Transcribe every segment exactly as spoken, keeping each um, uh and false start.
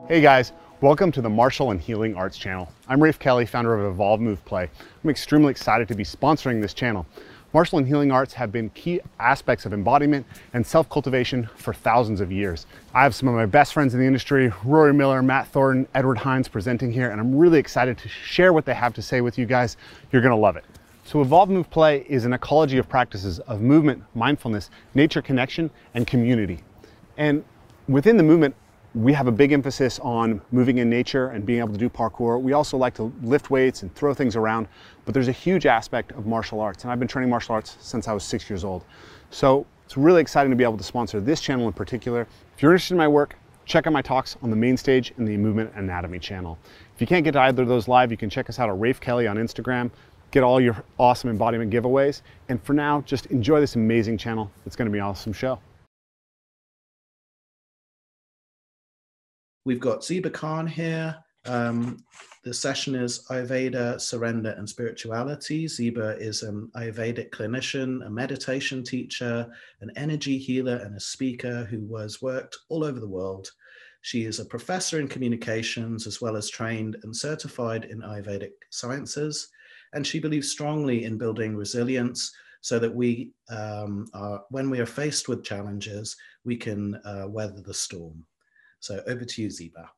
Hey guys, welcome to the Martial and Healing Arts channel. I'm Rafe Kelly, founder of Evolve Move Play. I'm extremely excited to be sponsoring this channel. Martial and healing arts have been key aspects of embodiment and self-cultivation for thousands of years. I have some of my best friends in the industry, Rory Miller, Matt Thornton, Edward Hines presenting here, and I'm really excited to share what they have to say with you guys. You're gonna love it. So Evolve Move Play is an ecology of practices of movement, mindfulness, nature connection, and community. And within the movement, we have a big emphasis on moving in nature and being able to do parkour. We also like to lift weights and throw things around, but there's a huge aspect of martial arts, and I've been training martial arts since I was six years old. So it's really exciting to be able to sponsor this channel in particular. If you're interested in my work, check out my talks on the main stage and the Movement Anatomy channel. If you can't get to either of those live, you can check us out at Rafe Kelly on Instagram, get all your awesome embodiment giveaways, and for now, just enjoy this amazing channel. It's gonna be an awesome show. We've got Zeba Khan here. Um, the session is Ayurveda, Surrender and Spirituality. Zeba is an Ayurvedic clinician, a meditation teacher, an energy healer, and a speaker who has worked all over the world. She is a professor in communications, as well as trained and certified in Ayurvedic sciences. And she believes strongly in building resilience so that we, um, are, when we are faced with challenges, we can uh, weather the storm. So over to you, Zeba.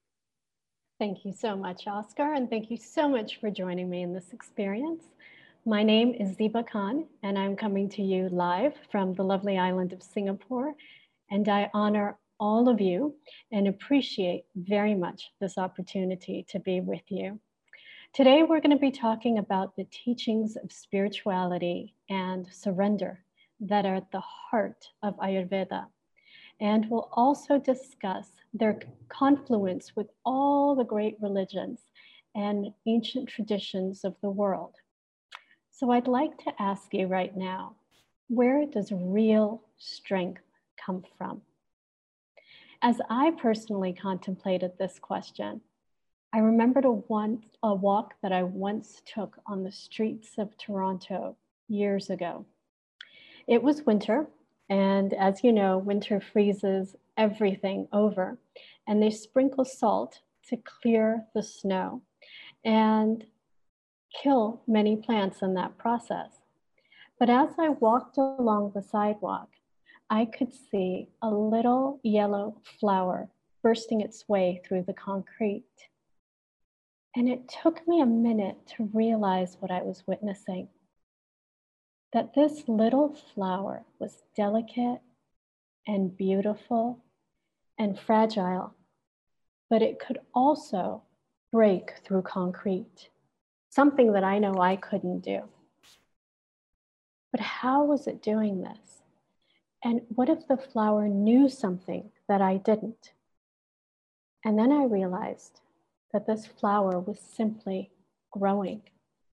Thank you so much, Oscar, and thank you so much for joining me in this experience. My name is Zeba Khan, and I'm coming to you live from the lovely island of Singapore, and I honor all of you and appreciate very much this opportunity to be with you. Today, we're going to be talking about the teachings of spirituality and surrender that are at the heart of Ayurveda. And we'll also discuss their confluence with all the great religions and ancient traditions of the world. So I'd like to ask you right now, where does real strength come from? As I personally contemplated this question, I remembered a, one, a walk that I once took on the streets of Toronto years ago. It was winter. And as you know, winter freezes everything over, and they sprinkle salt to clear the snow and kill many plants in that process. But as I walked along the sidewalk, I could see a little yellow flower bursting its way through the concrete. And it took me a minute to realize what I was witnessing. That this little flower was delicate and beautiful and fragile, but it could also break through concrete, something that I know I couldn't do. But how was it doing this? And what if the flower knew something that I didn't? And then I realized that this flower was simply growing.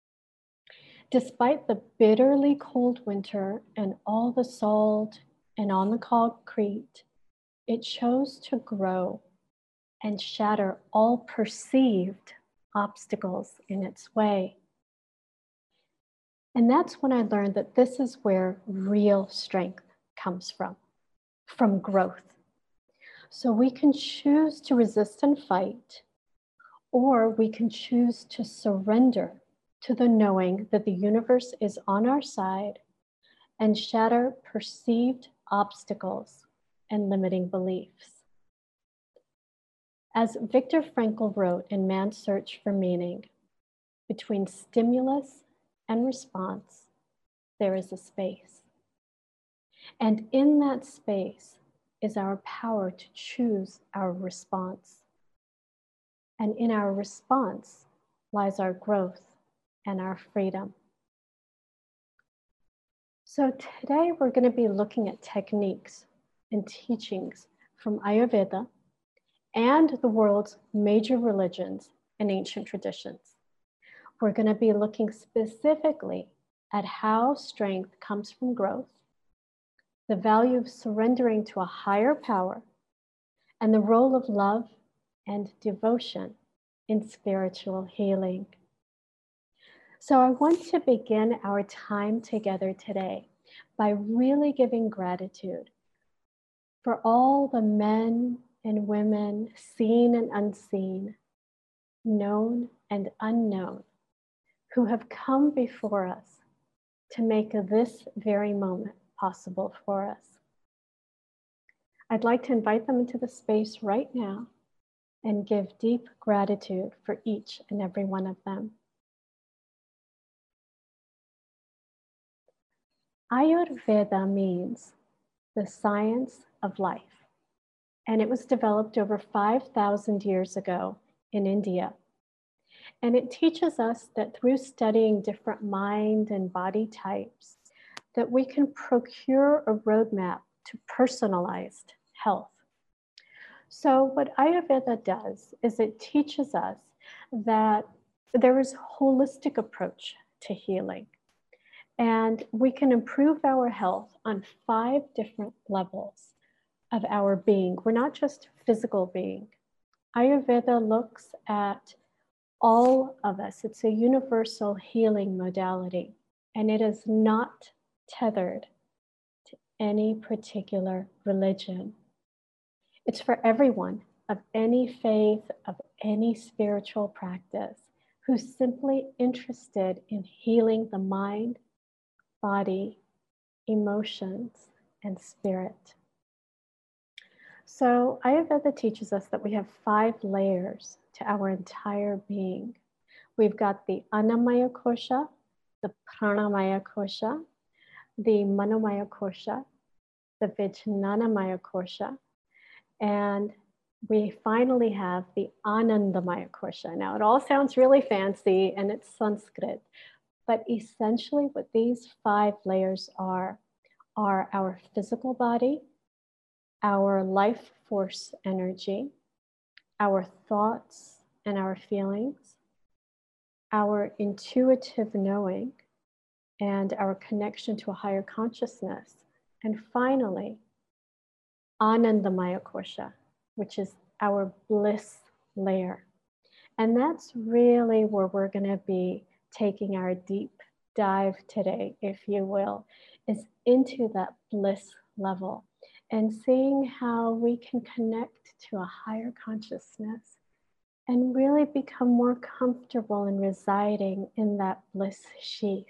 Despite the bitterly cold winter and all the salt and on the concrete, it chose to grow and shatter all perceived obstacles in its way. And that's when I learned that this is where real strength comes from, from growth. So we can choose to resist and fight, or we can choose to surrender to the knowing that the universe is on our side and shatter perceived obstacles and limiting beliefs. As Viktor Frankl wrote in Man's Search for Meaning, between stimulus and response, there is a space. And in that space is our power to choose our response. And in our response lies our growth and our freedom. So today we're going to be looking at techniques and teachings from Ayurveda and the world's major religions and ancient traditions. We're going to be looking specifically at how strength comes from growth, the value of surrendering to a higher power, and the role of love and devotion in spiritual healing. So I want to begin our time together today by really giving gratitude for all the men and women, seen and unseen, known and unknown, who have come before us to make this very moment possible for us. I'd like to invite them into the space right now and give deep gratitude for each and every one of them. Ayurveda means the science of life, and it was developed over five thousand years ago in India. And it teaches us that through studying different mind and body types, that we can procure a roadmap to personalized health. So what Ayurveda does is it teaches us that there is a holistic approach to healing. And we can improve our health on five different levels of our being. We're not just physical being. Ayurveda looks at all of us. It's a universal healing modality, and it is not tethered to any particular religion. It's for everyone of any faith, of any spiritual practice, who's simply interested in healing the mind, body, emotions, and spirit. So Ayurveda teaches us that we have five layers to our entire being. We've got the Annamaya Kosha, the Pranamaya Kosha, the Manomaya Kosha, the Vijnanamaya Kosha, and we finally have the Anandamaya Kosha. Now it all sounds really fancy and it's Sanskrit, but essentially what these five layers are, are our physical body, our life force energy, our thoughts and our feelings, our intuitive knowing, and our connection to a higher consciousness. And finally, Anandamaya Kosha, which is our bliss layer. And that's really where we're going to be taking our deep dive today, if you will, is into that bliss level and seeing how we can connect to a higher consciousness and really become more comfortable in residing in that bliss sheath.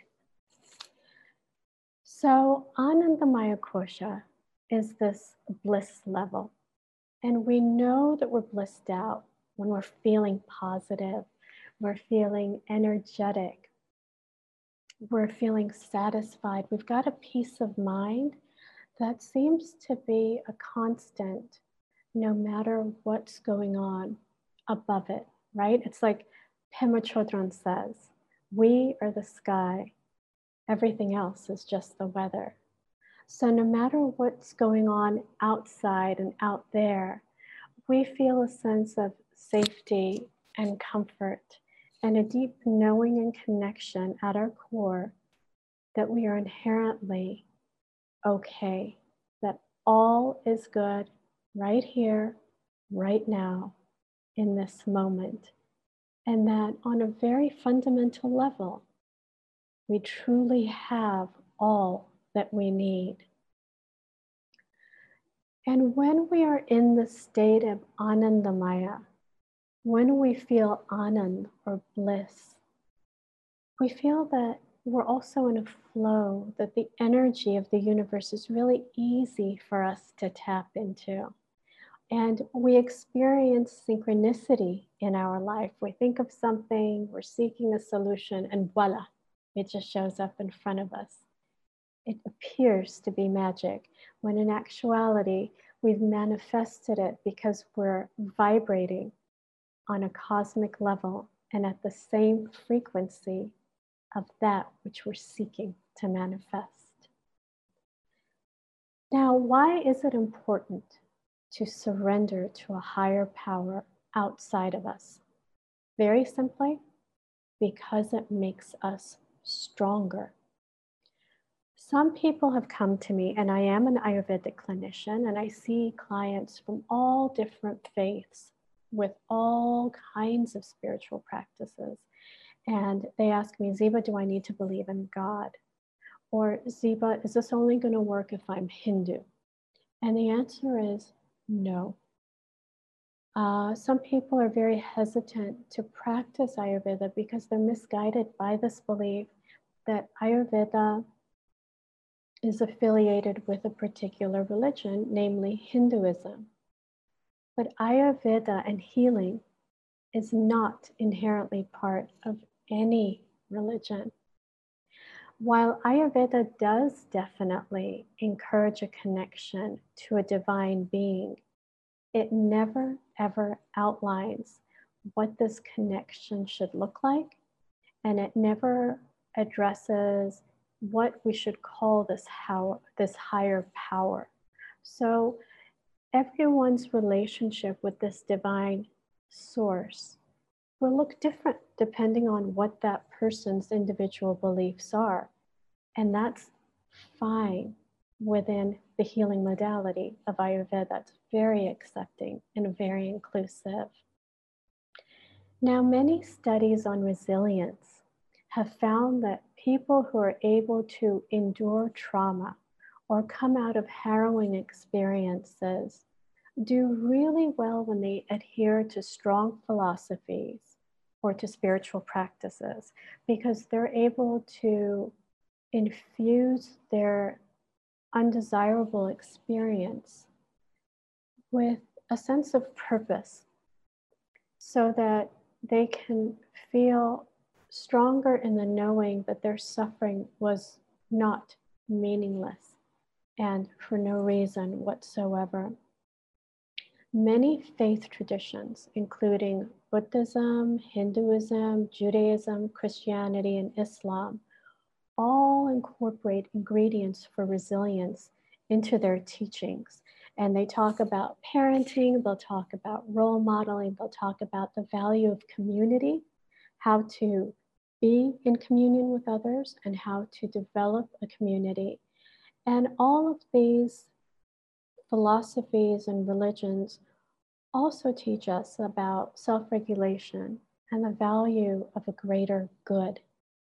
So Anandamaya Kosha is this bliss level. And we know that we're blissed out when we're feeling positive, we're feeling energetic, we're feeling satisfied. We've got a peace of mind that seems to be a constant no matter what's going on above it, right? It's like Pema Chodron says, we are the sky, everything else is just the weather. So no matter what's going on outside and out there, we feel a sense of safety and comfort and a deep knowing and connection at our core that we are inherently okay, that all is good right here, right now, in this moment. And that on a very fundamental level, we truly have all that we need. And when we are in the state of Anandamaya, when we feel Anand or bliss, we feel that we're also in a flow, that the energy of the universe is really easy for us to tap into. And we experience synchronicity in our life. We think of something, we're seeking a solution, and voila, it just shows up in front of us. It appears to be magic, when in actuality, we've manifested it because we're vibrating on a cosmic level and at the same frequency of that which we're seeking to manifest. Now, why is it important to surrender to a higher power outside of us? Very simply, because it makes us stronger. Some people have come to me, and I am an Ayurvedic clinician, and I see clients from all different faiths with all kinds of spiritual practices. And they ask me, Ziba, do I need to believe in God? Or Ziba, is this only going to work if I'm Hindu? And the answer is no. Uh, some people are very hesitant to practice Ayurveda because they're misguided by this belief that Ayurveda is affiliated with a particular religion, namely Hinduism. But Ayurveda and healing is not inherently part of any religion. While Ayurveda does definitely encourage a connection to a divine being, it never ever outlines what this connection should look like, and it never addresses what we should call this how this higher power. So everyone's relationship with this divine source will look different depending on what that person's individual beliefs are. And that's fine within the healing modality of Ayurveda. It's very accepting and very inclusive. Now, many studies on resilience have found that people who are able to endure trauma or come out of harrowing experiences do really well when they adhere to strong philosophies or to spiritual practices, because they're able to infuse their undesirable experience with a sense of purpose so that they can feel stronger in the knowing that their suffering was not meaningless and for no reason whatsoever. Many faith traditions, including Buddhism, Hinduism, Judaism, Christianity, and Islam, all incorporate ingredients for resilience into their teachings. And they talk about parenting, they'll talk about role modeling, they'll talk about the value of community, how to be in communion with others, and how to develop a community. And all of these philosophies and religions also teach us about self-regulation and the value of a greater good.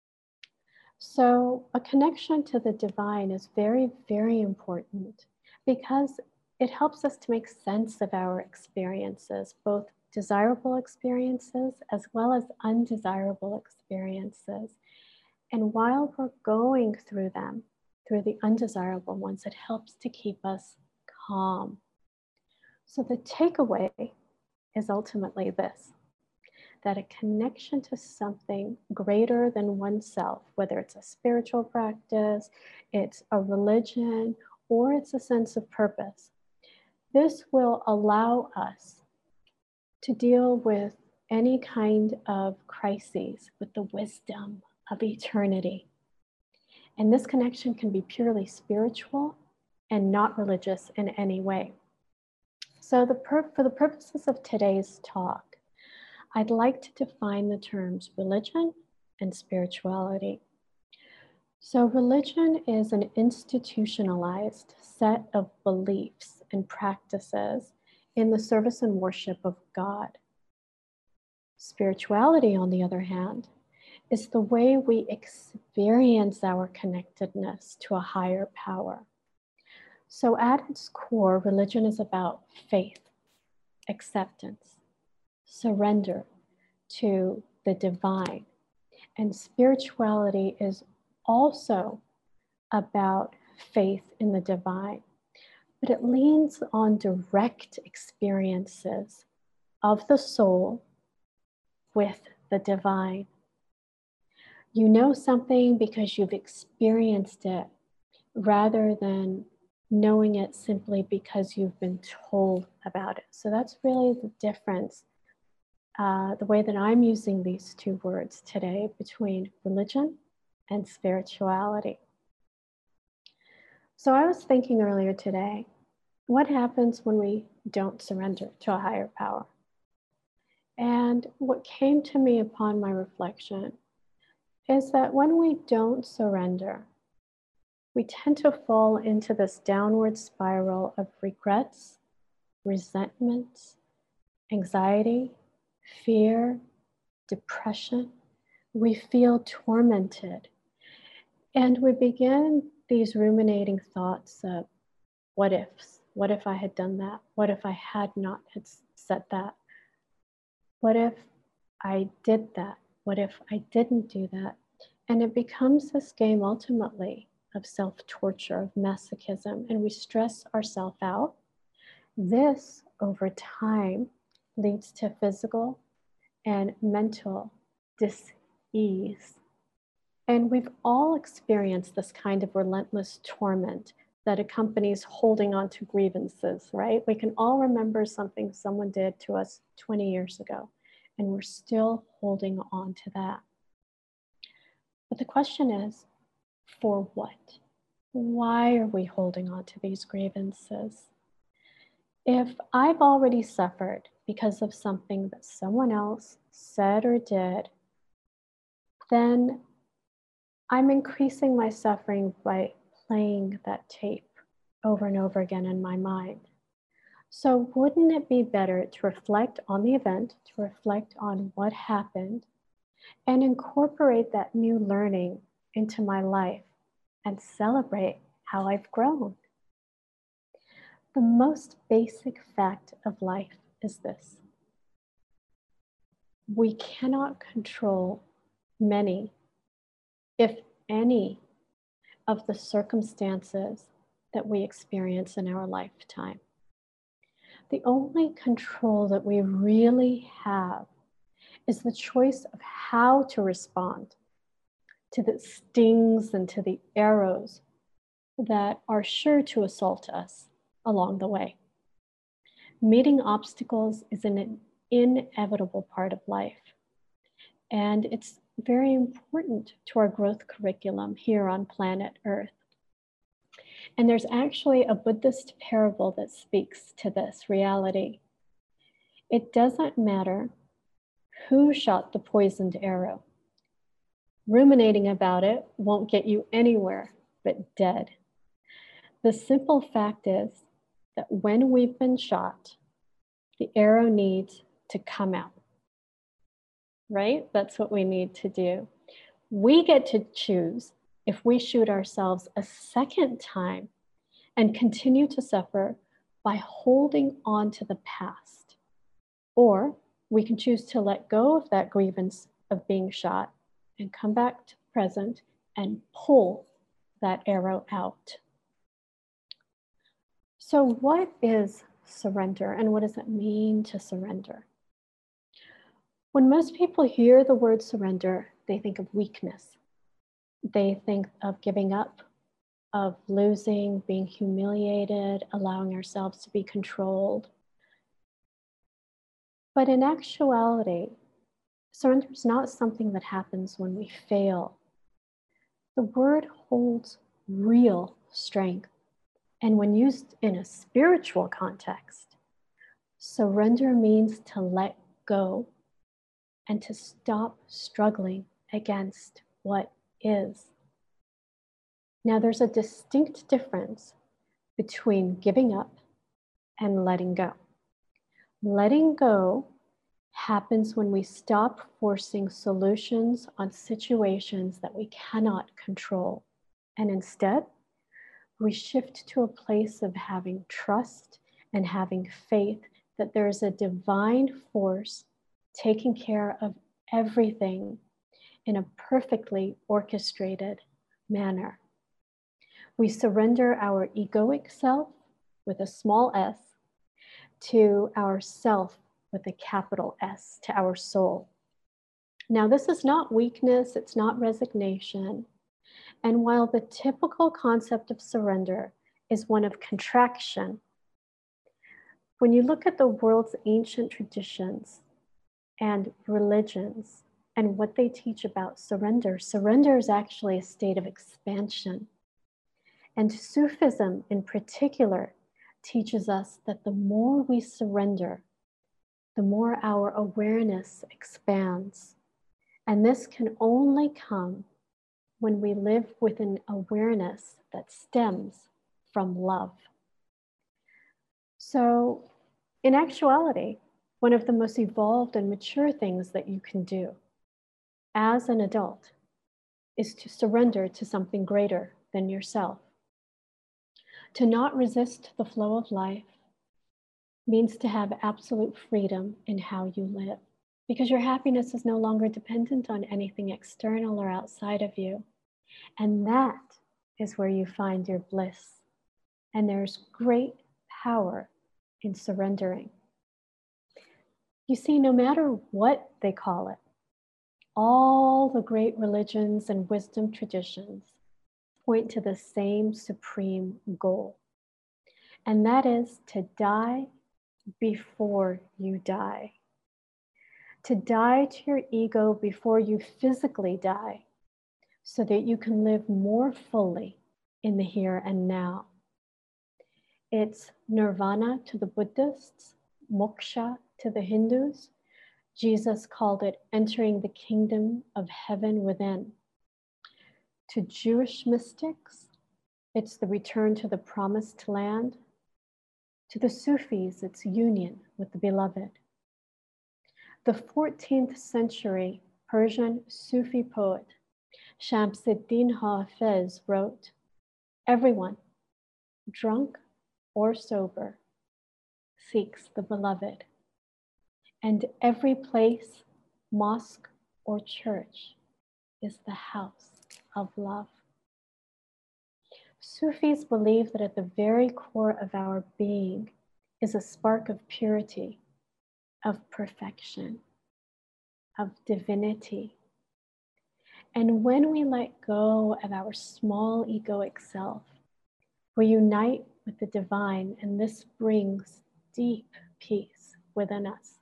So a connection to the divine is very, very important because it helps us to make sense of our experiences, both desirable experiences as well as undesirable experiences. And while we're going through them, through the undesirable ones, it helps to keep us calm. So the takeaway is ultimately this: that a connection to something greater than oneself, whether it's a spiritual practice, it's a religion, or it's a sense of purpose, this will allow us to deal with any kind of crises with the wisdom of eternity. And this connection can be purely spiritual and not religious in any way. So the pur- for the purposes of today's talk, I'd like to define the terms religion and spirituality. So religion is an institutionalized set of beliefs and practices in the service and worship of God. Spirituality, on the other hand, is the way we experience our connectedness to a higher power. So at its core, religion is about faith, acceptance, surrender to the divine. And spirituality is also about faith in the divine, but it leans on direct experiences of the soul with the divine. You know something because you've experienced it, rather than knowing it simply because you've been told about it. So that's really the difference, uh, the way that I'm using these two words today, between religion and spirituality. So I was thinking earlier today, what happens when we don't surrender to a higher power? And what came to me upon my reflection is that when we don't surrender, we tend to fall into this downward spiral of regrets, resentments, anxiety, fear, depression. We feel tormented. And we begin these ruminating thoughts of what ifs. What if I had done that? What if I had not had said that? What if I did that? What if I didn't do that? And it becomes this game ultimately of self-torture, of masochism, and we stress ourselves out. This, over time, leads to physical and mental dis-ease. And we've all experienced this kind of relentless torment that accompanies holding on to grievances, right? We can all remember something someone did to us twenty years ago, and we're still holding on to that. But the question is, for what? Why are we holding on to these grievances? If I've already suffered because of something that someone else said or did, then I'm increasing my suffering by playing that tape over and over again in my mind. So wouldn't it be better to reflect on the event, to reflect on what happened, and incorporate that new learning into my life and celebrate how I've grown? The most basic fact of life is this: we cannot control many, if any, of the circumstances that we experience in our lifetime. The only control that we really have is the choice of how to respond to the stings and to the arrows that are sure to assault us along the way. Meeting obstacles is an inevitable part of life, and it's very important to our growth curriculum here on planet Earth. And there's actually a Buddhist parable that speaks to this reality. It doesn't matter who shot the poisoned arrow. Ruminating about it won't get you anywhere but dead. The simple fact is that when we've been shot, the arrow needs to come out. Right? That's what we need to do. We get to choose if we shoot ourselves a second time and continue to suffer by holding on to the past. Or we can choose to let go of that grievance of being shot and come back to the present and pull that arrow out. So what is surrender, and what does it mean to surrender? When most people hear the word surrender, they think of weakness. They think of giving up, of losing, being humiliated, allowing ourselves to be controlled. But in actuality, surrender is not something that happens when we fail. The word holds real strength. And when used in a spiritual context, surrender means to let go and to stop struggling against what is. Now, there's a distinct difference between giving up and letting go. Letting go happens when we stop forcing solutions on situations that we cannot control, and instead, we shift to a place of having trust and having faith that there is a divine force taking care of everything in a perfectly orchestrated manner. We surrender our egoic self with a small s to our self with a capital S, to our soul. Now, this is not weakness, it's not resignation. And while the typical concept of surrender is one of contraction, when you look at the world's ancient traditions and religions and what they teach about surrender, surrender is actually a state of expansion. And Sufism in particular teaches us that the more we surrender, the more our awareness expands. And this can only come when we live with an awareness that stems from love. So, in actuality, one of the most evolved and mature things that you can do as an adult is to surrender to something greater than yourself. To not resist the flow of life means to have absolute freedom in how you live. because your happiness is no longer dependent on anything external or outside of you. And that is where you find your bliss. And there's great power in surrendering. You see, no matter what they call it, all the great religions and wisdom traditions point to the same supreme goal. And that is to die before you die. To die to your ego before you physically die, so that you can live more fully in the here and now. It's nirvana to the Buddhists, moksha to the Hindus. Jesus called it entering the kingdom of heaven within. To Jewish mystics, it's the return to the promised land. To the Sufis, it's union with the beloved. The fourteenth century Persian Sufi poet Shamsuddin Hafez wrote, "Everyone, drunk or sober, seeks the beloved, and every place, mosque or church, is the house of love." Sufis believe that at the very core of our being is a spark of purity, of perfection, of divinity. And when we let go of our small egoic self, we unite with the divine, and this brings deep peace within us.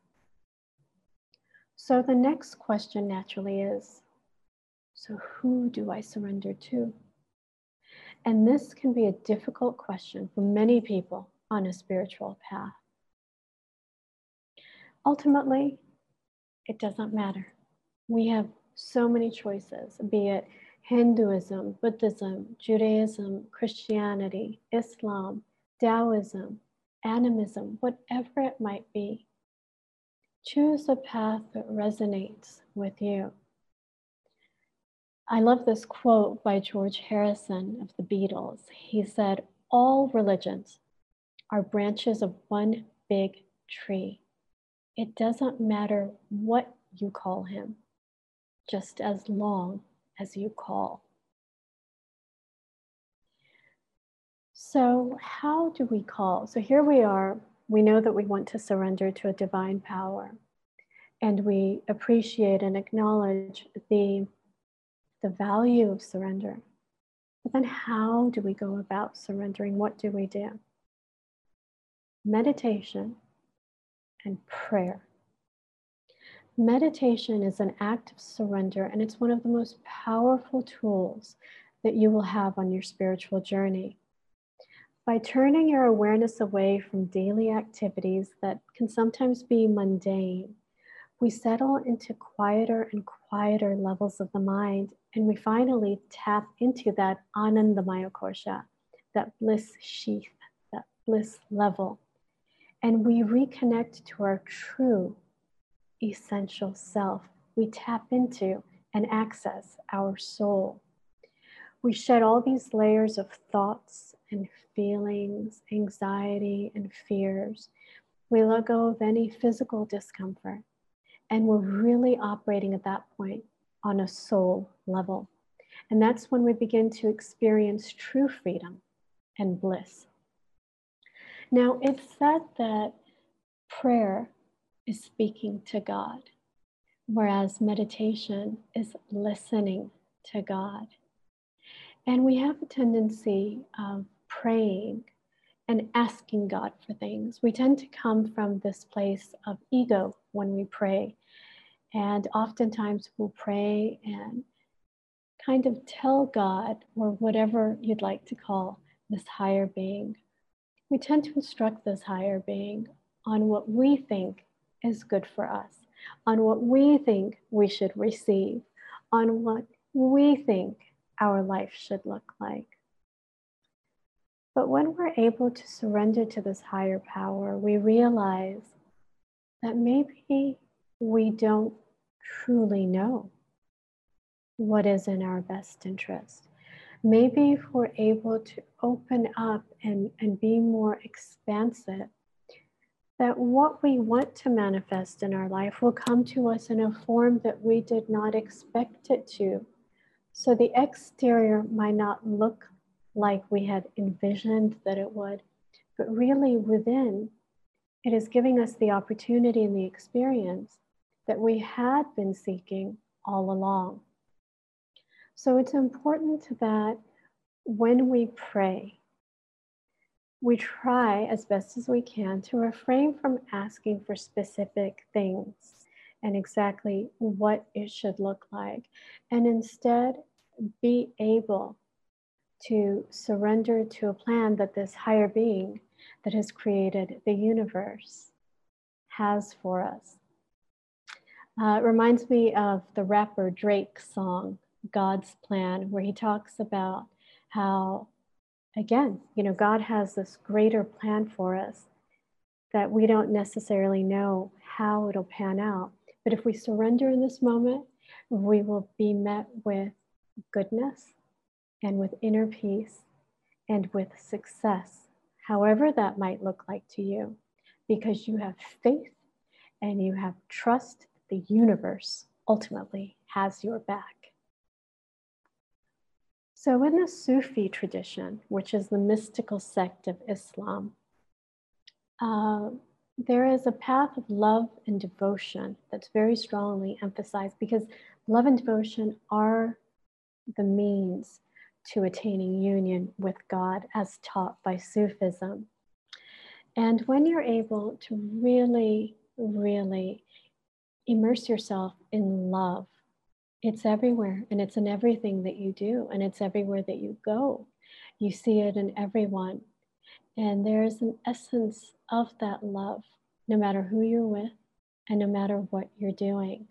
So the next question naturally is, so who do I surrender to? And this can be a difficult question for many people on a spiritual path. Ultimately, it doesn't matter. We have so many choices, be it Hinduism, Buddhism, Judaism, Christianity, Islam, Taoism, animism, whatever it might be. Choose a path that resonates with you. I love this quote by George Harrison of the Beatles. He said, "All religions are branches of one big tree. It doesn't matter what you call him, just as long as you call." So how do we call? So here we are. We know that we want to surrender to a divine power, and we appreciate and acknowledge the, the value of surrender. But then how do we go about surrendering? What do we do? Meditation and prayer. Meditation is an act of surrender, and it's one of the most powerful tools that you will have on your spiritual journey. By turning your awareness away from daily activities that can sometimes be mundane, we settle into quieter and quieter levels of the mind, and we finally tap into that Anandamaya Kosha, that bliss sheath, that bliss level. And we reconnect to our true essential self. We tap into and access our soul. We shed all these layers of thoughts and feelings, anxiety and fears. We let go of any physical discomfort, and we're really operating at that point on a soul level. And that's when we begin to experience true freedom and bliss. Now, it's said that prayer is speaking to God, whereas meditation is listening to God. And we have a tendency of praying and asking God for things. We tend to come from this place of ego when we pray. And oftentimes we'll pray and kind of tell God, or whatever you'd like to call this higher being. We tend to instruct this higher being on what we think is good for us, on what we think we should receive, on what we think our life should look like. But when we're able to surrender to this higher power, we realize that maybe we don't truly know what is in our best interest. Maybe if we're able to open up and, and be more expansive, that what we want to manifest in our life will come to us in a form that we did not expect it to. So the exterior might not look like we had envisioned that it would, but really within, it is giving us the opportunity and the experience that we had been seeking all along. So it's important that when we pray, we try as best as we can to refrain from asking for specific things and exactly what it should look like, and instead be able to surrender to a plan that this higher being that has created the universe has for us. Uh, it reminds me of the rapper Drake's song, God's Plan, where he talks about how, again, you know, God has this greater plan for us that we don't necessarily know how it'll pan out. But if we surrender in this moment, we will be met with goodness and with inner peace and with success, however that might look like to you, because you have faith and you have trust. The universe ultimately has your back. So in the Sufi tradition, which is the mystical sect of Islam, uh, there is a path of love and devotion that's very strongly emphasized, because love and devotion are the means to attaining union with God as taught by Sufism. And when you're able to really, really immerse yourself in love, it's everywhere, and it's in everything that you do, and it's everywhere that you go. You see it in everyone. And there's an essence of that love, no matter who you're with and no matter what you're doing.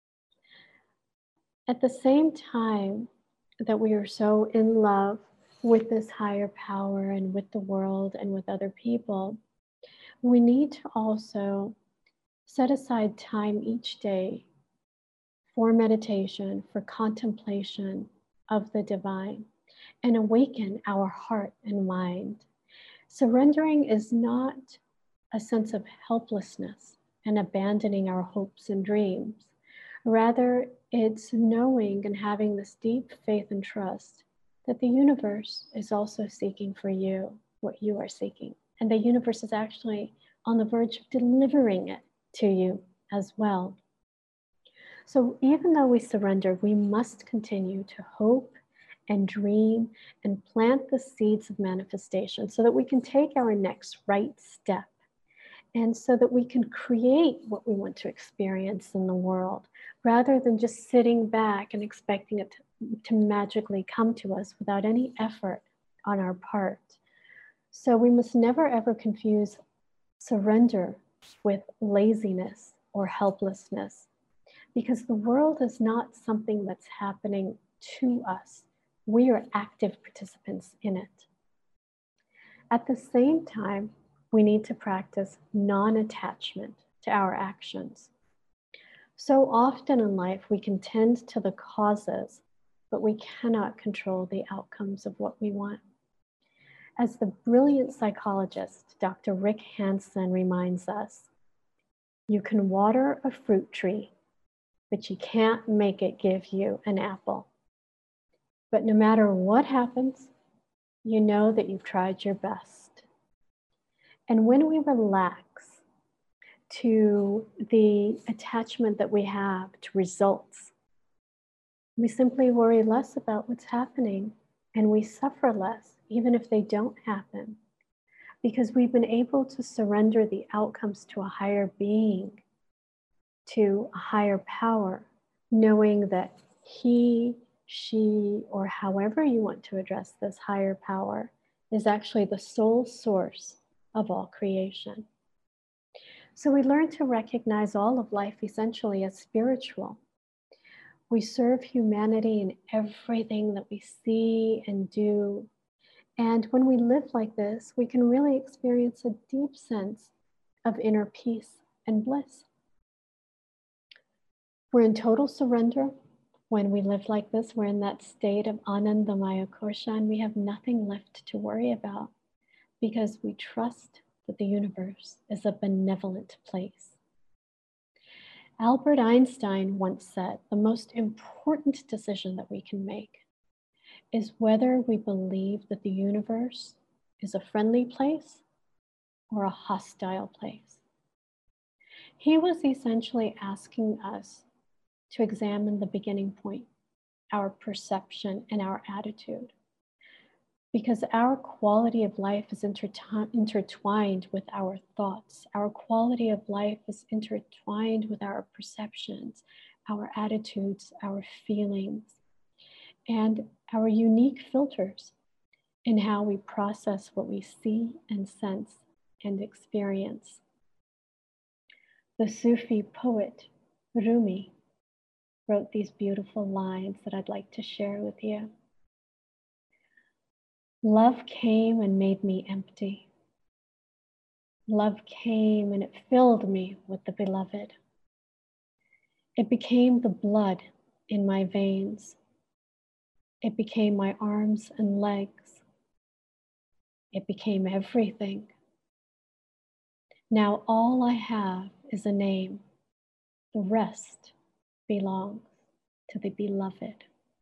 At the same time that we are so in love with this higher power and with the world and with other people, we need to also set aside time each day for meditation, for contemplation of the divine, and awaken our heart and mind. Surrendering is not a sense of helplessness and abandoning our hopes and dreams. Rather, it's knowing and having this deep faith and trust that the universe is also seeking for you what you are seeking. And the universe is actually on the verge of delivering it to you as well. So even though we surrender, we must continue to hope and dream and plant the seeds of manifestation so that we can take our next right step, and so that we can create what we want to experience in the world, rather than just sitting back and expecting it to, to magically come to us without any effort on our part. So we must never ever confuse surrender with laziness or helplessness, because the world is not something that's happening to us. We are active participants in it. At the same time, we need to practice non-attachment to our actions. So often in life, we can tend to the causes, but we cannot control the outcomes of what we want. As the brilliant psychologist, Doctor Rick Hanson, reminds us, you can water a fruit tree, but you can't make it give you an apple. But no matter what happens, you know that you've tried your best. And when we relax to the attachment that we have to results, we simply worry less about what's happening, and we suffer less, even if they don't happen, because we've been able to surrender the outcomes to a higher being, to a higher power, knowing that he, she, or however you want to address this higher power is actually the sole source of all creation. So we learn to recognize all of life essentially as spiritual. We serve humanity in everything that we see and do. And when we live like this, we can really experience a deep sense of inner peace and bliss. We're in total surrender. When we live like this, we're in that state of Anandamaya Kosha, and we have nothing left to worry about, because we trust that the universe is a benevolent place. Albert Einstein once said, the most important decision that we can make is whether we believe that the universe is a friendly place or a hostile place. He was essentially asking us to examine the beginning point, our perception and our attitude, because our quality of life is intertwined with our thoughts. Our quality of life is intertwined with our perceptions, our attitudes, our feelings, and our unique filters in how we process what we see and sense and experience. The Sufi poet Rumi wrote these beautiful lines that I'd like to share with you. Love came and made me empty. Love came and it filled me with the beloved. It became the blood in my veins. It became my arms and legs. It became everything. Now all I have is a name. The rest belongs to the beloved.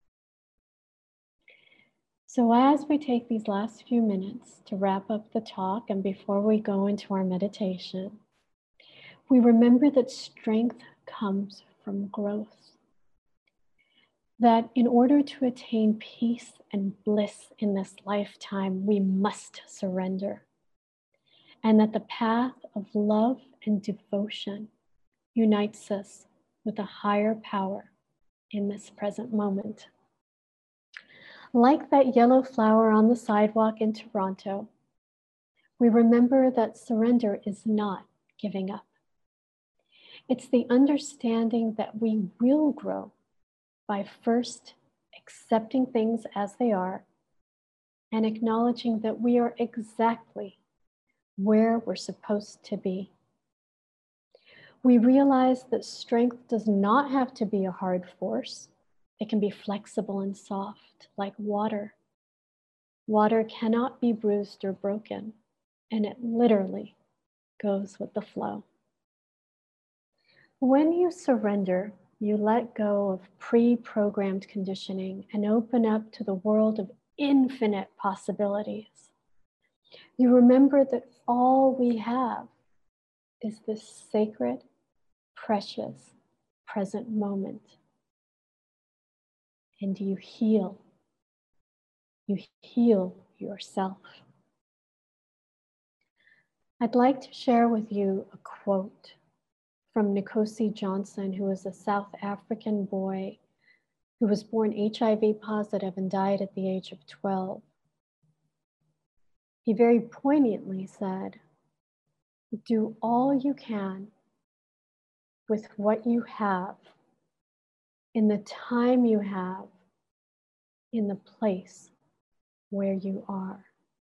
So as we take these last few minutes to wrap up the talk and before we go into our meditation, we remember that strength comes from growth. That in order to attain peace and bliss in this lifetime, we must surrender. And that the path of love and devotion unites us with a higher power in this present moment. Like that yellow flower on the sidewalk in Toronto, we remember that surrender is not giving up. It's the understanding that we will grow by first accepting things as they are and acknowledging that we are exactly where we're supposed to be. We realize that strength does not have to be a hard force. It can be flexible and soft, like water. Water cannot be bruised or broken, and it literally goes with the flow. When you surrender, you let go of pre-programmed conditioning and open up to the world of infinite possibilities. You remember that all we have is this sacred, precious, present moment. And you heal. You heal yourself. I'd like to share with you a quote from Nkosi Johnson, who was a South African boy who was born H I V positive and died at the age of twelve. He very poignantly said, "Do all you can with what you have, in the time you have, in the place where you are."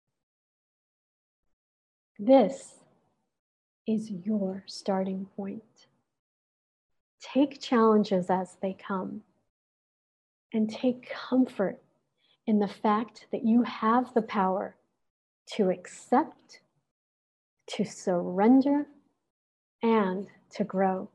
This is your starting point. Take challenges as they come and take comfort in the fact that you have the power to accept, to surrender, and to grow.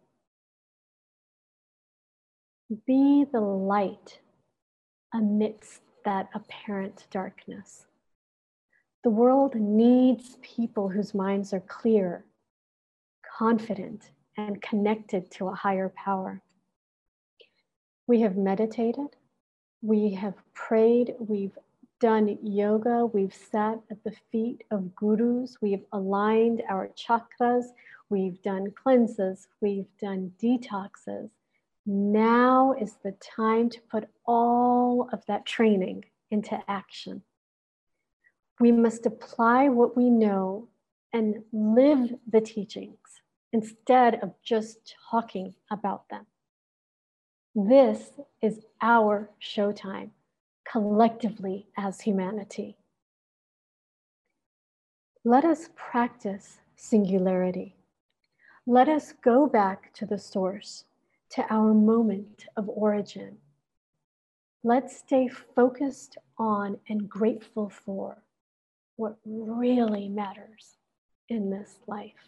Be the light amidst that apparent darkness. The world needs people whose minds are clear, confident, and connected to a higher power. We have meditated, we have prayed, we've done yoga, we've sat at the feet of gurus, we've aligned our chakras, we've done cleanses, we've done detoxes. Now is the time to put all of that training into action. We must apply what we know and live the teachings instead of just talking about them. This is our showtime, collectively as humanity. Let us practice singularity. Let us go back to the source, to our moment of origin. Let's stay focused on and grateful for what really matters in this life.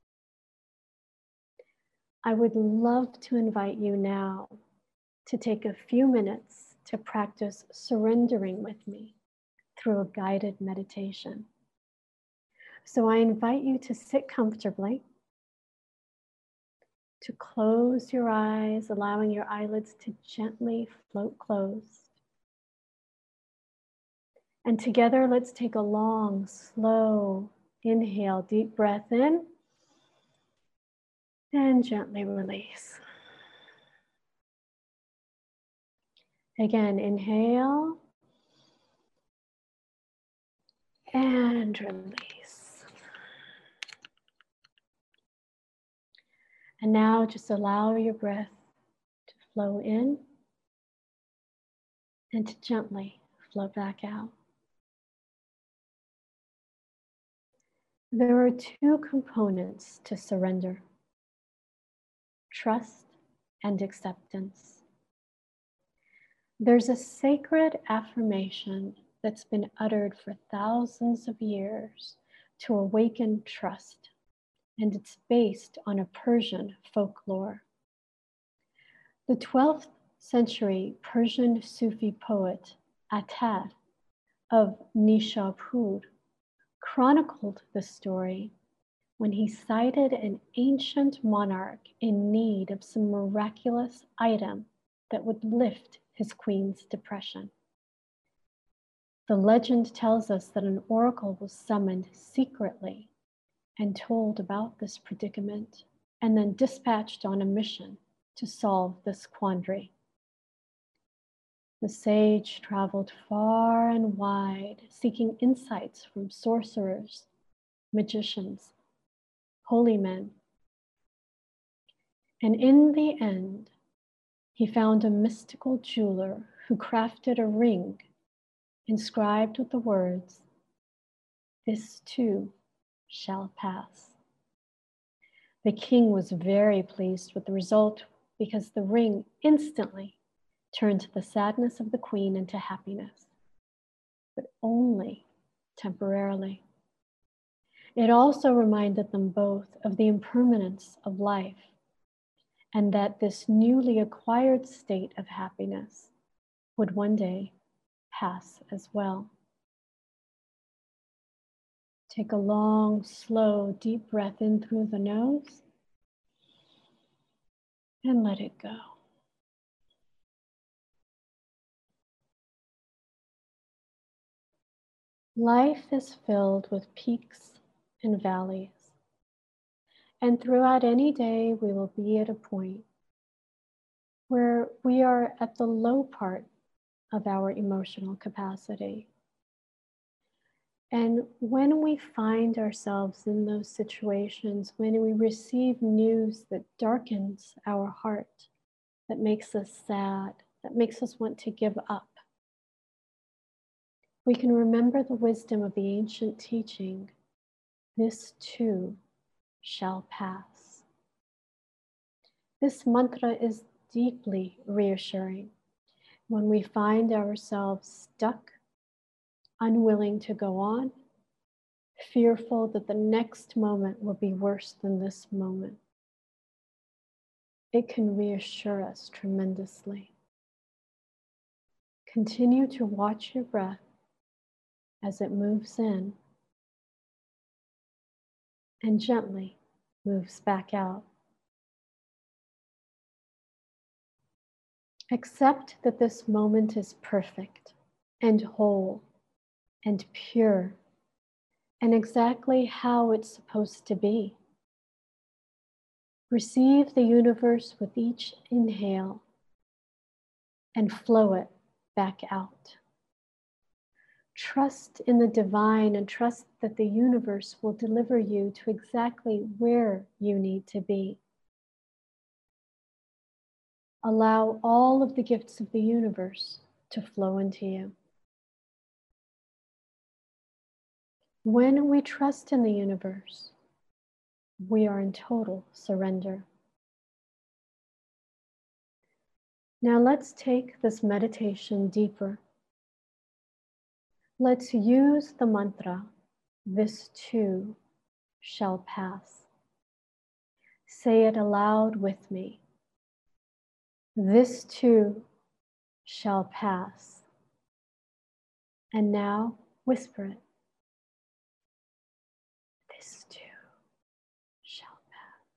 I would love to invite you now to take a few minutes to practice surrendering with me through a guided meditation. So I invite you to sit comfortably, to close your eyes, allowing your eyelids to gently float closed. And together, let's take a long, slow inhale, deep breath in, and gently release. Again, inhale and release. And now just allow your breath to flow in and to gently flow back out. There are two components to surrender: trust and acceptance. There's a sacred affirmation that's been uttered for thousands of years to awaken trust, and it's based on a Persian folklore. The twelfth century Persian Sufi poet Attad of Nishapur chronicled the story when he cited an ancient monarch in need of some miraculous item that would lift his queen's depression. The legend tells us that an oracle was summoned secretly and told about this predicament, and then dispatched on a mission to solve this quandary. The sage traveled far and wide, seeking insights from sorcerers, magicians, holy men. And in the end, he found a mystical jeweler who crafted a ring inscribed with the words, "This too shall pass." The king was very pleased with the result because the ring instantly turned the sadness of the queen into happiness, but only temporarily. It also reminded them both of the impermanence of life, and that this newly acquired state of happiness would one day pass as well. Take a long, slow, deep breath in through the nose and let it go. Life is filled with peaks and valleys. And throughout any day, we will be at a point where we are at the low part of our emotional capacity. And when we find ourselves in those situations, when we receive news that darkens our heart, that makes us sad, that makes us want to give up, we can remember the wisdom of the ancient teaching, "This too shall pass." This mantra is deeply reassuring when we find ourselves stuck, unwilling to go on, fearful that the next moment will be worse than this moment. It can reassure us tremendously. Continue to watch your breath as it moves in and gently moves back out. Accept that this moment is perfect and whole and pure and exactly how it's supposed to be. Receive the universe with each inhale and flow it back out. Trust in the divine and trust that the universe will deliver you to exactly where you need to be. Allow all of the gifts of the universe to flow into you. When we trust in the universe, we are in total surrender. Now let's take this meditation deeper. Let's use the mantra, "This too shall pass. Say it aloud with me. This too shall pass. And now whisper it. This too shall pass.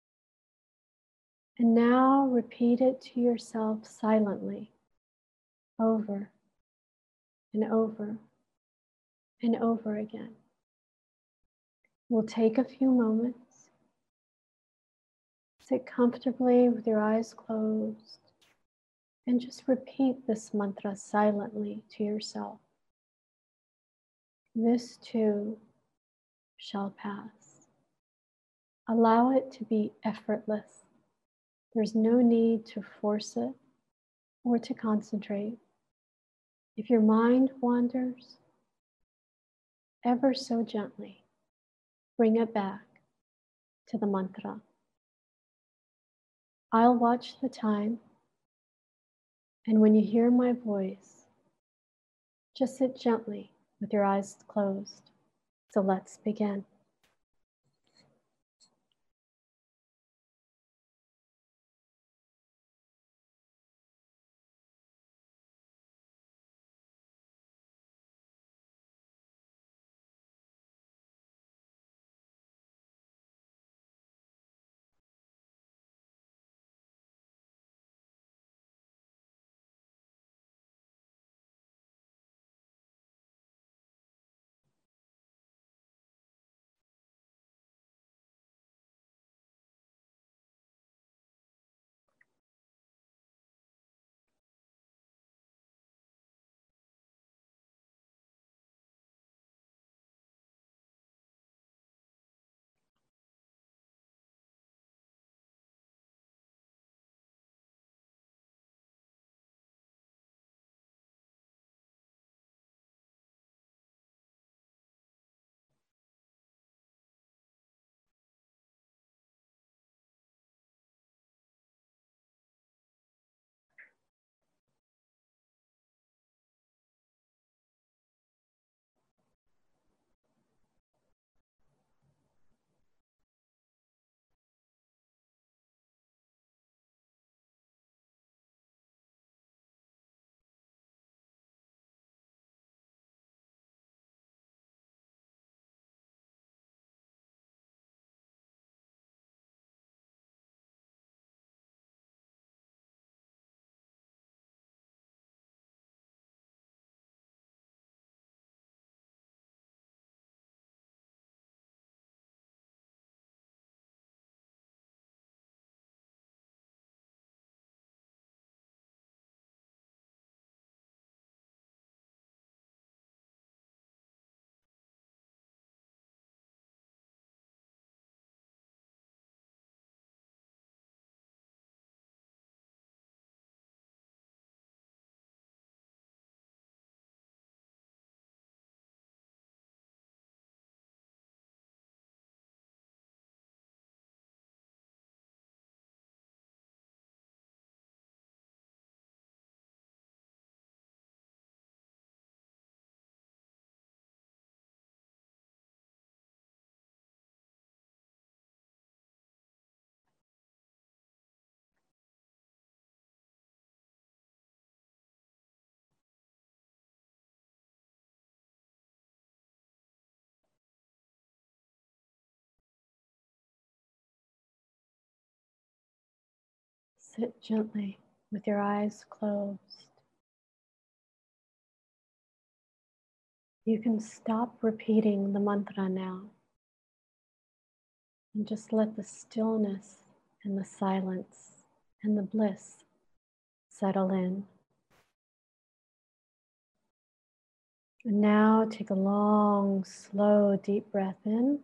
And now repeat it to yourself silently, over and over and over again. We'll take a few moments. Sit comfortably with your eyes closed and just repeat this mantra silently to yourself. This too shall pass. Allow it to be effortless. There's no need to force it or to concentrate. If your mind wanders, ever so gently, bring it back to the mantra. I'll watch the time, and when you hear my voice, just sit gently with your eyes closed. So let's begin. Sit gently with your eyes closed. You can stop repeating the mantra now and just let the stillness and the silence and the bliss settle in. And now take a long, slow, deep breath in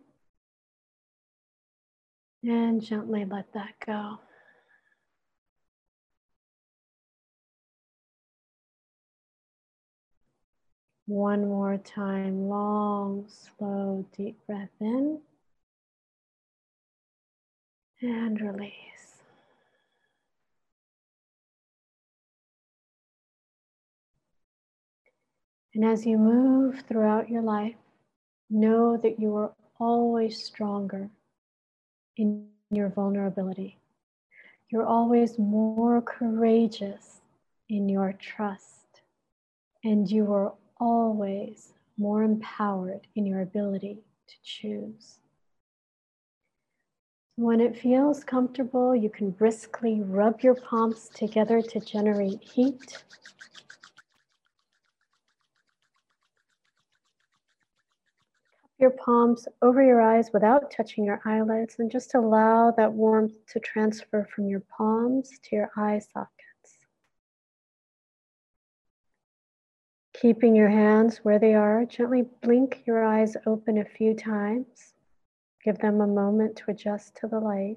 and gently let that go. One more time, long, slow, deep breath in and release. And as you move throughout your life, know that you are always stronger in your vulnerability. You're always more courageous in your trust. And you are always more empowered in your ability to choose. When it feels comfortable, you can briskly rub your palms together to generate heat. Your palms over your eyes without touching your eyelids, and just allow that warmth to transfer from your palms to your eye sockets. Keeping your hands where they are, gently blink your eyes open a few times. Give them a moment to adjust to the light.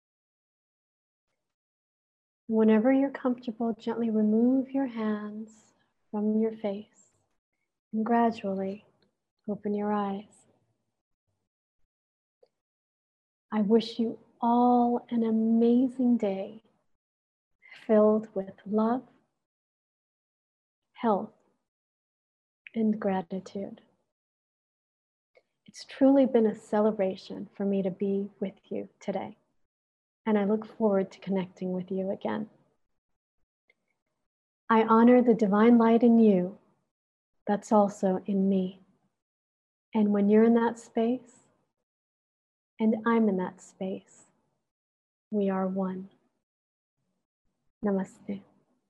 Whenever you're comfortable, gently remove your hands from your face and gradually open your eyes. I wish you all an amazing day filled with love, health, and gratitude. It's truly been a celebration for me to be with you today, and I look forward to connecting with you again. I honor the divine light in you that's also in me. And when you're in that space, and I'm in that space, we are one. Namaste.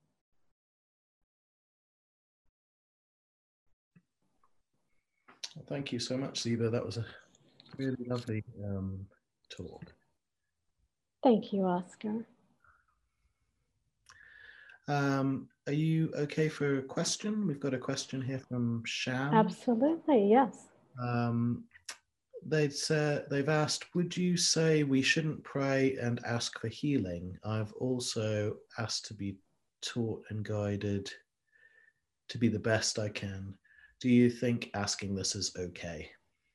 Thank you so much, Ziba. That was a really lovely um, talk. Thank you, Oscar. Um, are you okay for a question? We've got a question here from Sham. Absolutely, yes. Um, they'd say, they've asked, would you say we shouldn't pray and ask for healing? I've also asked to be taught and guided to be the best I can. Do you think asking this is okay?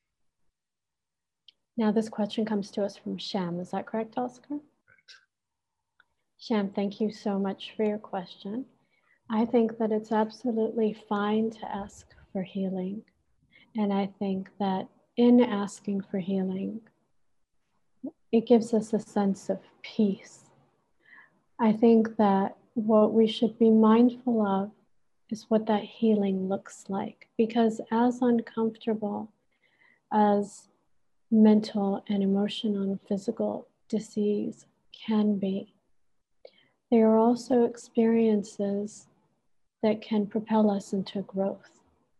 Now this question comes to us from Sham. Is that correct, Oscar? Correct. Sham, thank you so much for your question. I think that it's absolutely fine to ask for healing. And I think that in asking for healing, it gives us a sense of peace. I think that what we should be mindful of is what that healing looks like, because as uncomfortable as mental and emotional and physical disease can be, there are also experiences that can propel us into growth.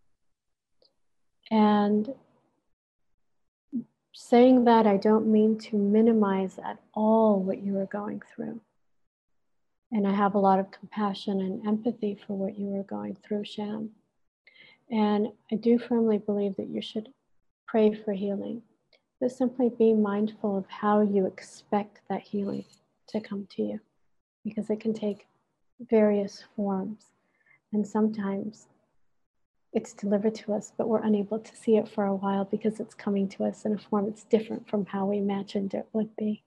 And saying that, I don't mean to minimize at all what you are going through. And I have a lot of compassion and empathy for what you are going through, Sham. And I do firmly believe that you should pray for healing, but simply be mindful of how you expect that healing to come to you, because it can take various forms. And sometimes it's delivered to us, but we're unable to see it for a while because it's coming to us in a form that's different from how we imagined it would be.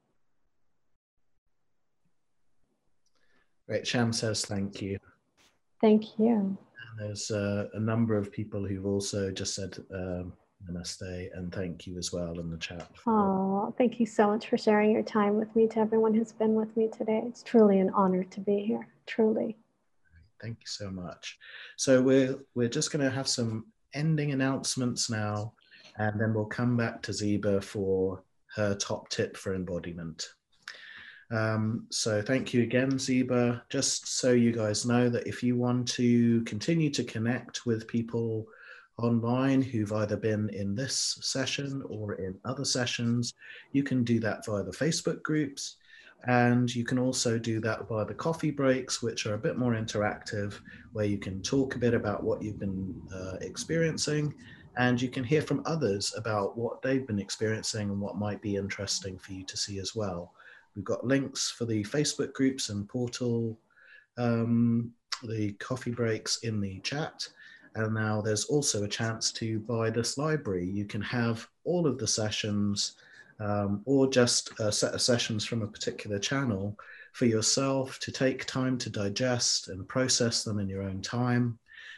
Great. Sham says thank you. Thank you. And there's uh, a number of people who've also just said um, namaste and thank you as well in the chat. Oh, thank you so much for sharing your time with me. To everyone who's been with me today, it's truly an honor to be here, truly. Thank you so much. So we're, we're just going to have some ending announcements now, and then we'll come back to Ziba for her top tip for embodiment. Um, so thank you again, Ziba. Just so you guys know that if you want to continue to connect with people online who've either been in this session or in other sessions, you can do that via the Facebook groups. And you can also do that via the coffee breaks, which are a bit more interactive, where you can talk a bit about what you've been uh, experiencing, and you can hear from others about what they've been experiencing and what might be interesting for you to see as well. We've got links for the Facebook groups and portal, um, the coffee breaks in the chat. And now there's also a chance to buy this library. You can have all of the sessions um, or just a set of sessions from a particular channel for yourself to take time to digest and process them in your own time.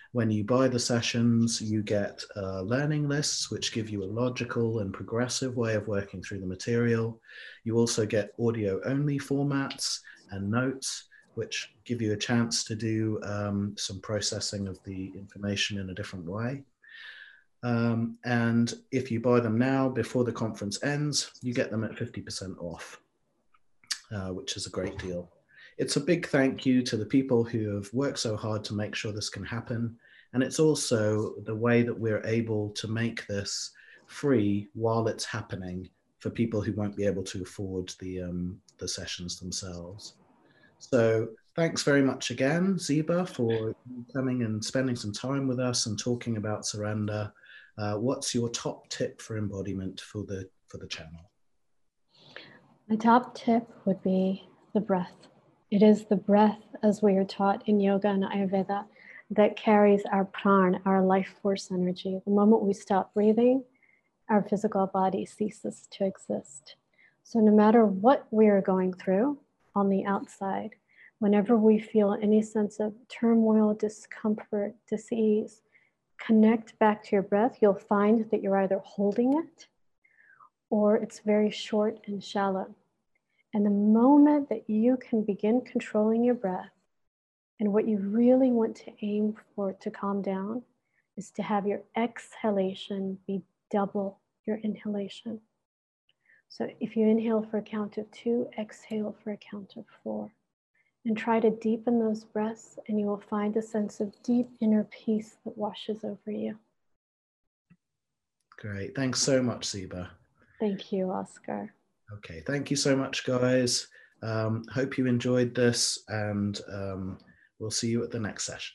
When you buy the sessions, you get uh, learning lists, which give you a logical and progressive way of working through the material. You also get audio-only formats and notes, which give you a chance to do um, some processing of the information in a different way. Um, and if you buy them now before the conference ends, you get them at fifty percent off, uh, which is a great deal. It's a big thank you to the people who have worked so hard to make sure this can happen. And it's also the way that we're able to make this free while it's happening for people who won't be able to afford the, um, the sessions themselves. So thanks very much again, Zeba, for coming and spending some time with us and talking about surrender. Uh, what's your top tip for embodiment for the, for the channel? My top tip would be the breath. It is the breath, as we are taught in yoga and Ayurveda, that carries our prana, our life force energy. The moment we stop breathing, our physical body ceases to exist. So no matter what we are going through on the outside, whenever we feel any sense of turmoil, discomfort, dis-ease, connect back to your breath. You'll find that you're either holding it or it's very short and shallow. And the moment that you can begin controlling your breath, and what you really want to aim for to calm down is to have your exhalation be double your inhalation. So if you inhale for a count of two, exhale for a count of four. And try to deepen those breaths, and you will find a sense of deep inner peace that washes over you. Great. Thanks so much, Zeba. Thank you, Oscar. Okay, thank you so much, guys. Um, hope you enjoyed this, and um, we'll see you at the next session.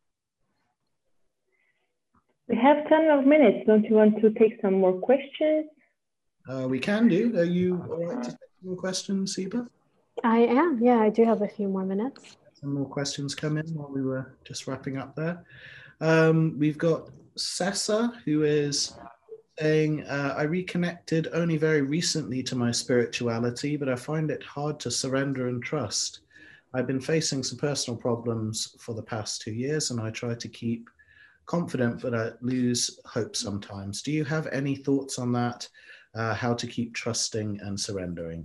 We have ten more minutes. Don't you want to take some more questions? Uh, we can do. Are you all right to take some more questions, Zeba? I am. Yeah, I do have a few more minutes. Some more questions come in while we were just wrapping up there. Um, we've got Sessa, who is saying, uh, I reconnected only very recently to my spirituality, but I find it hard to surrender and trust. I've been facing some personal problems for the past two years, and I try to keep confident, but I lose hope sometimes. Do you have any thoughts on that? Uh, how to keep trusting and surrendering?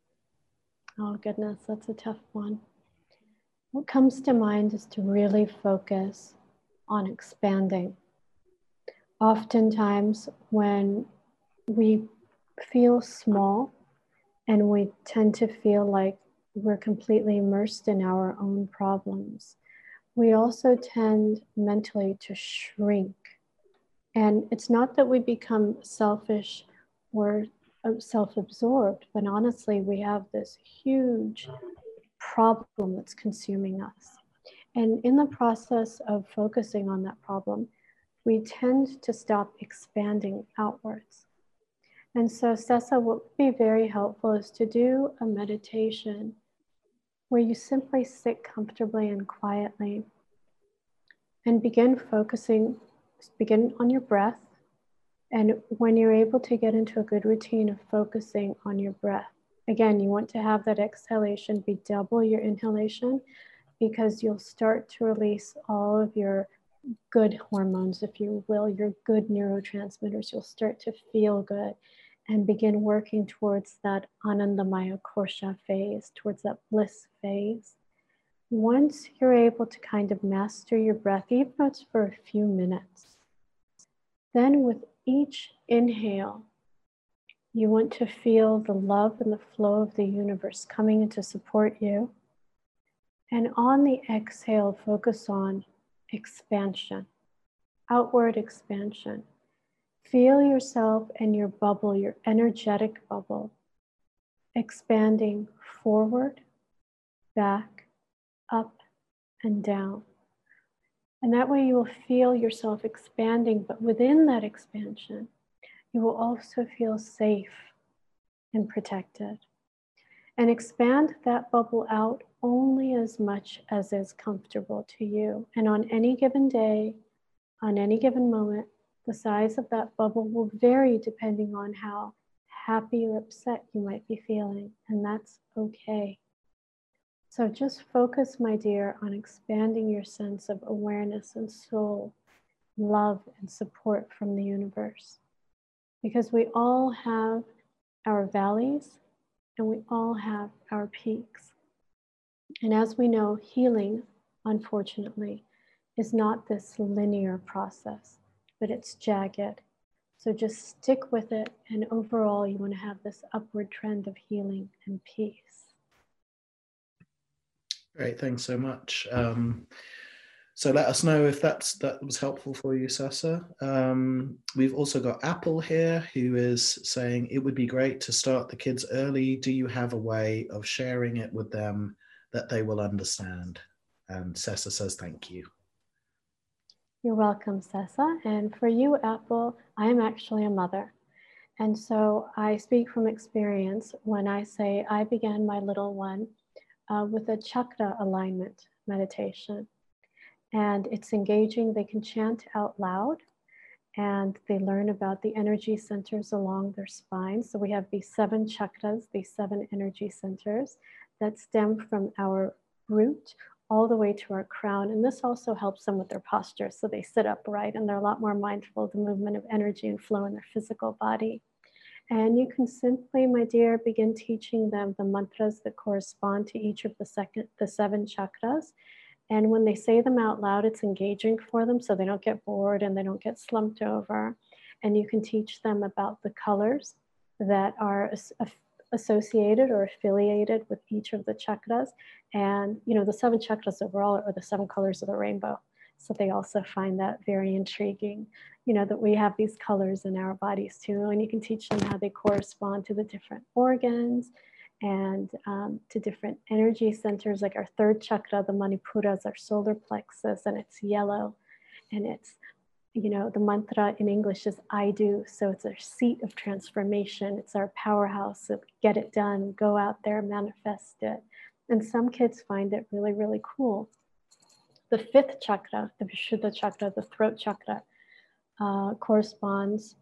Oh, goodness, that's a tough one. What comes to mind is to really focus on expanding. Oftentimes, when we feel small and we tend to feel like we're completely immersed in our own problems, we also tend mentally to shrink. And it's not that we become selfish or self-absorbed, but honestly, we have this huge problem that's consuming us. And in the process of focusing on that problem, we tend to stop expanding outwards. And so, Sessa, what would be very helpful is to do a meditation where you simply sit comfortably and quietly and begin focusing, begin on your breath. And when you're able to get into a good routine of focusing on your breath, again, you want to have that exhalation be double your inhalation, because you'll start to release all of your good hormones, if you will, your good neurotransmitters. You'll start to feel good and begin working towards that Anandamaya Korsha phase, towards that bliss phase. Once you're able to kind of master your breath, even if it's for a few minutes, then with each inhale, you want to feel the love and the flow of the universe coming in to support you. And on the exhale, focus on expansion, outward expansion. Feel yourself and your bubble, your energetic bubble, expanding forward, back, up, and down. And that way you will feel yourself expanding, but within that expansion, you will also feel safe and protected. And expand that bubble out only as much as is comfortable to you. And on any given day, on any given moment, the size of that bubble will vary depending on how happy or upset you might be feeling. And that's okay. So just focus, my dear, on expanding your sense of awareness and soul, love and support from the universe. Because we all have our valleys and we all have our peaks. And as we know, healing, unfortunately, is not this linear process, but it's jagged. So just stick with it. And overall, you want to have this upward trend of healing and peace. Great, thanks so much. Um, so let us know if that's that was helpful for you, Sasa. Um, we've also got Apple here, who is saying it would be great to start the kids early. Do you have a way of sharing it with them that they will understand? And Sasa says thank you. You're welcome, Sessa. And for you, Apple, I'm actually a mother. And so I speak from experience when I say I began my little one uh, with a chakra alignment meditation. And it's engaging. They can chant out loud and they learn about the energy centers along their spine. So we have these seven chakras, these seven energy centers that stem from our root all the way to our crown. And this also helps them with their posture. So they sit upright and they're a lot more mindful of the movement of energy and flow in their physical body. And you can simply, my dear, begin teaching them the mantras that correspond to each of the second, the seven chakras. And when they say them out loud, it's engaging for them so they don't get bored and they don't get slumped over. And you can teach them about the colors that are associated or affiliated with each of the chakras. And, you know, the seven chakras overall are the seven colors of the rainbow. So they also find that very intriguing, you know, that we have these colors in our bodies too. And you can teach them how they correspond to the different organs and um, to different energy centers, like our third chakra, the Manipura, is our solar plexus, and it's yellow. And it's, you know, the mantra in English is I do. So it's our seat of transformation. It's our powerhouse of get it done, go out there, manifest it. And some kids find it really, really cool. The fifth chakra, the Vishuddha chakra, the throat chakra, uh, corresponds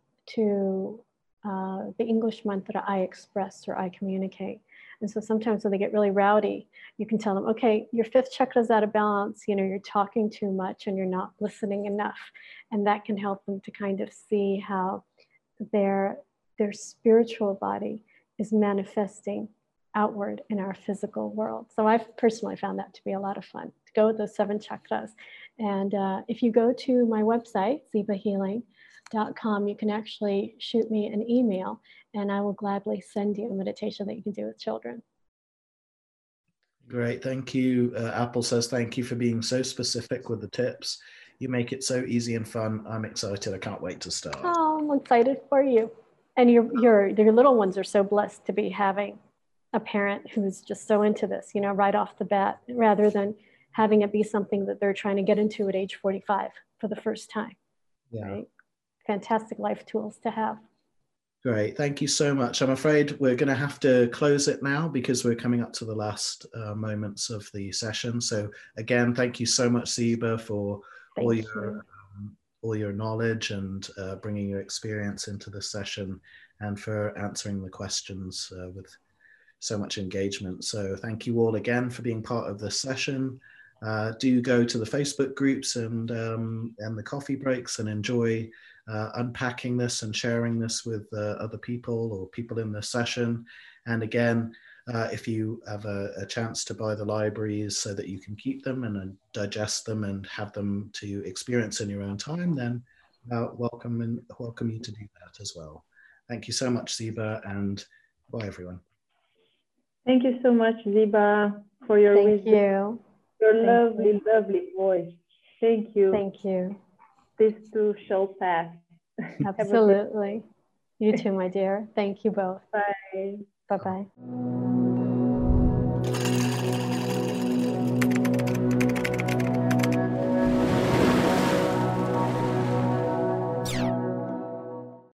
to uh, the English mantra, I express or I communicate. And so sometimes when they get really rowdy, you can tell them, okay, your fifth chakra is out of balance. You know, you're talking too much and you're not listening enough. And that can help them to kind of see how their, their spiritual body is manifesting outward in our physical world. So I've personally found that to be a lot of fun, to go with those seven chakras. And uh, if you go to my website, ziba healing dot com, you can actually shoot me an email and I will gladly send you a meditation that you can do with children. Great, thank you. Uh, Apple says thank you for being so specific with the tips. You make it so easy and fun. I'm excited. I can't wait to start. Oh, I'm excited for you. And your, your, your little ones are so blessed to be having a parent who's just so into this, you know, right off the bat, rather than having it be something that they're trying to get into at age forty-five for the first time. Yeah. Right? Fantastic life tools to have. Great, thank you so much. I'm afraid we're going to have to close it now because we're coming up to the last uh, moments of the session. So again, thank you so much, Ziba, for thank all your you. um, all your knowledge and uh, bringing your experience into the session, and for answering the questions uh, with so much engagement. So thank you all again for being part of this session. Uh, do go to the Facebook groups and um, and the coffee breaks and enjoy uh, unpacking this and sharing this with uh, other people or people in the session. And again, uh, if you have a, a chance to buy the libraries so that you can keep them and uh, digest them and have them to experience in your own time, then uh, welcome and welcome you to do that as well. Thank you so much, Ziba, and bye everyone. Thank you so much, Ziba, for your Thank wisdom. you. Your Thank lovely, you. lovely voice. Thank you. Thank you. This too shall pass. Absolutely. You too, my dear. Thank you both. Bye. Bye-bye.